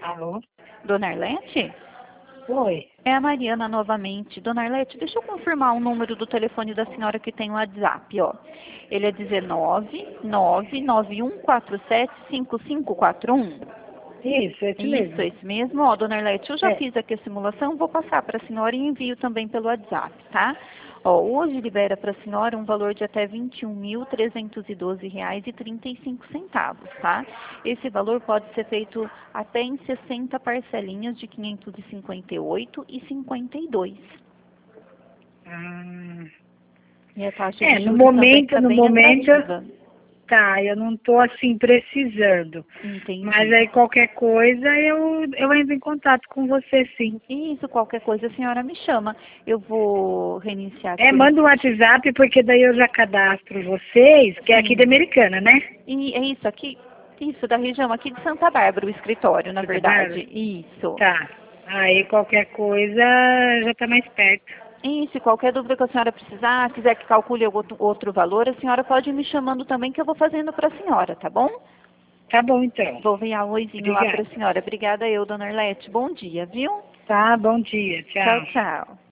Alô? Dona Arlete? Oi. É a Mariana novamente. Dona Arlete, deixa eu confirmar o número do telefone da senhora que tem o WhatsApp, ó. Ele é 19991475541. Isso, esse mesmo. Isso, esse mesmo. Ó, Dona Arlete, eu já É. fiz aqui a simulação, vou passar para a senhora e envio também pelo WhatsApp, tá? Ó, hoje libera para a senhora um valor de até R$ 21.312,35, tá? Esse valor pode ser feito até em 60 parcelinhas de R$ 558,52. Ah, E a taxa de no juros também momento, está bem atrativa. tá, eu não tô assim precisando. Mas Entendi. aí qualquer coisa eu entro em contato com você, sim. Isso, qualquer coisa a senhora me chama. Eu vou reiniciar aqui. Manda o WhatsApp, porque daí eu já cadastro vocês, que é aqui da Sim. Americana, né? E é isso aqui, isso da região aqui de Santa Bárbara, o escritório, na Santa Bárbara? verdade. Isso. Tá. Aí qualquer coisa já tá mais perto. Isso, e qualquer dúvida que a senhora precisar, quiser que calcule outro valor, a senhora pode ir me chamando também que eu vou fazendo para a senhora, tá bom? Tá bom, então. Vou enviar um oizinho lá para Obrigada. a senhora. Obrigada eu, dona Arlete. Bom dia, viu? Tá, bom dia. Tchau, Tchau. tchau.